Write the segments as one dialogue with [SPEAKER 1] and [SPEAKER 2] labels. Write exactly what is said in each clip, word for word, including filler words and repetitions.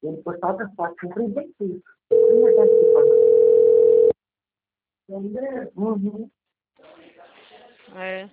[SPEAKER 1] Ele postou outra foto com trinta e cinco. Uhum.
[SPEAKER 2] É.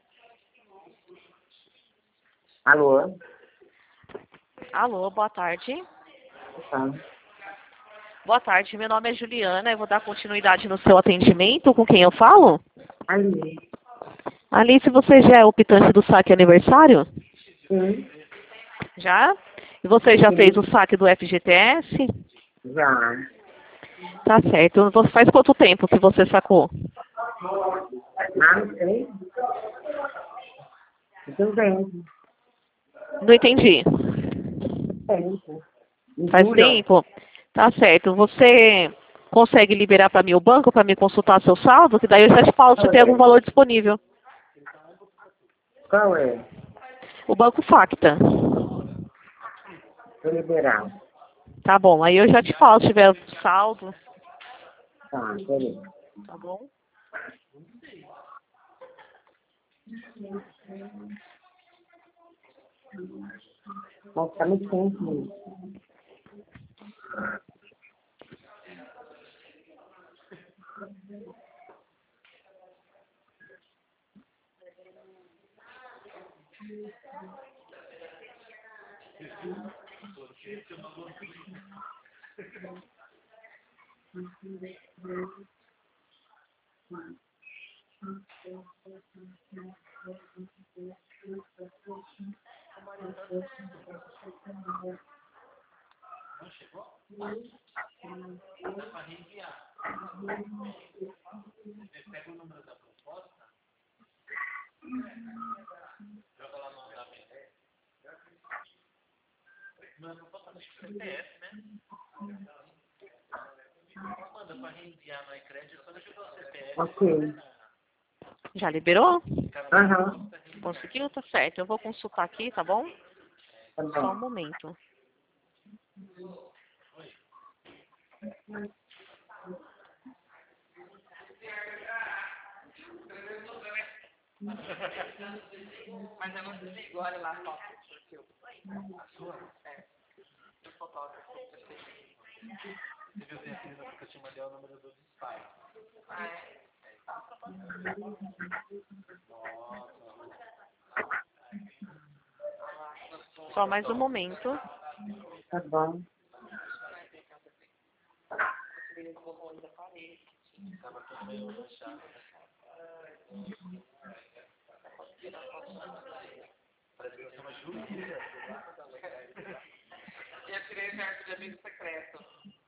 [SPEAKER 1] Alô?
[SPEAKER 2] Alô, boa tarde.
[SPEAKER 1] Tá.
[SPEAKER 2] Boa tarde, meu nome é Juliana. Eu vou dar continuidade no seu atendimento. Com quem eu falo?
[SPEAKER 1] Ali.
[SPEAKER 2] Alice, você já é optante do saque aniversário?
[SPEAKER 1] Sim.
[SPEAKER 2] Já? E você já
[SPEAKER 1] Sim.
[SPEAKER 2] fez o saque do F G T S?
[SPEAKER 1] Já.
[SPEAKER 2] Tá certo. Você faz quanto tempo que você sacou?
[SPEAKER 1] Ah, não sei. Tudo bem.
[SPEAKER 2] Não entendi.
[SPEAKER 1] Tempo. Em
[SPEAKER 2] Faz
[SPEAKER 1] julho.
[SPEAKER 2] tempo? Tá certo. Você consegue liberar para mim o banco para me consultar seu saldo? Que daí eu já te falo se tem algum valor disponível.
[SPEAKER 1] Qual é?
[SPEAKER 2] O Banco Facta.
[SPEAKER 1] Vou liberar.
[SPEAKER 2] Tá bom. Aí eu já te falo se tiver saldo.
[SPEAKER 1] Tá, beleza.
[SPEAKER 2] Tá bom?
[SPEAKER 1] Nossa, tá muito tempo. Ok.
[SPEAKER 2] Já liberou?
[SPEAKER 1] Aham.
[SPEAKER 2] Conseguiu? Tá certo. Eu vou consultar aqui, tá bom?
[SPEAKER 1] Tá
[SPEAKER 2] Só um
[SPEAKER 1] bom.
[SPEAKER 2] momento. Mas eu não desligo, olha lá só. A sua? É. O fotógrafo. Você viu tem aqui que eu te mandei o número do pai. Ah, é? Só mais um momento.
[SPEAKER 1] Tá bom.
[SPEAKER 2] Eu tirei certo de amigo secreto.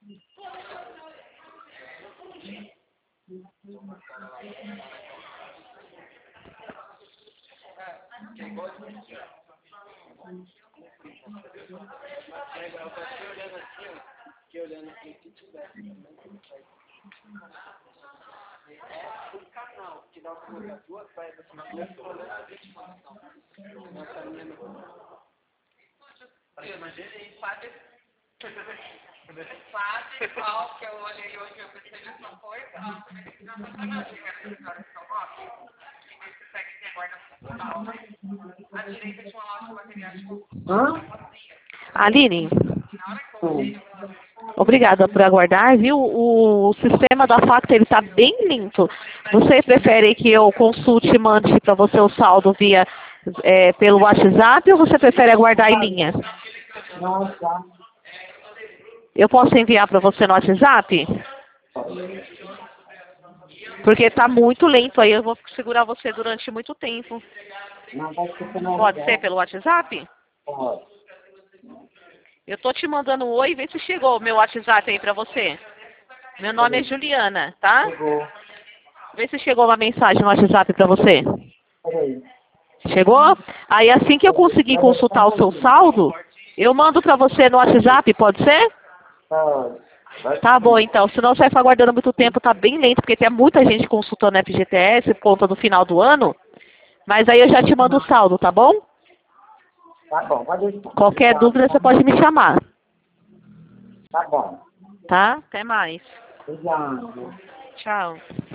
[SPEAKER 2] Imaginei, sabe? Sabe qual que eu olhei hoje e eu pensei nessa coisa? Ah, você vai ter que dar uma trabalhinha nessa história que eu gosto. E você segue que agora na sua à direita tinha uma loja de materiais de construção. Aline, obrigada por aguardar, viu? O, o sistema da Facta ele está bem lento. Você prefere que eu consulte e mande para você o saldo via é, pelo WhatsApp ou você prefere aguardar em linha?
[SPEAKER 1] Nossa.
[SPEAKER 2] Eu posso enviar para você no WhatsApp? Porque está muito lento aí, eu vou segurar você durante muito tempo.
[SPEAKER 1] Não vai ser pelo
[SPEAKER 2] Pode ser
[SPEAKER 1] WhatsApp.
[SPEAKER 2] pelo WhatsApp?
[SPEAKER 1] Pode.
[SPEAKER 2] Eu tô te mandando um oi, vê se chegou o meu WhatsApp aí pra você. Meu nome é Juliana, tá?
[SPEAKER 1] Chegou.
[SPEAKER 2] Vê se chegou uma mensagem no WhatsApp pra você.
[SPEAKER 1] Peraí.
[SPEAKER 2] Chegou? Aí assim que eu conseguir consultar o seu saldo, eu mando pra você no WhatsApp, pode ser?
[SPEAKER 1] Pode. Vai
[SPEAKER 2] Tá bom,
[SPEAKER 1] sim.
[SPEAKER 2] então. Senão você vai ficar aguardando muito tempo, tá bem lento, porque tem muita gente consultando F G T S por conta do final do ano. Mas aí eu já te mando o saldo, tá bom?
[SPEAKER 1] Tá bom, pode deixar.
[SPEAKER 2] Qualquer dúvida você pode me chamar,
[SPEAKER 1] Tá bom.
[SPEAKER 2] tá? Até mais.
[SPEAKER 1] Obrigado.
[SPEAKER 2] Tchau.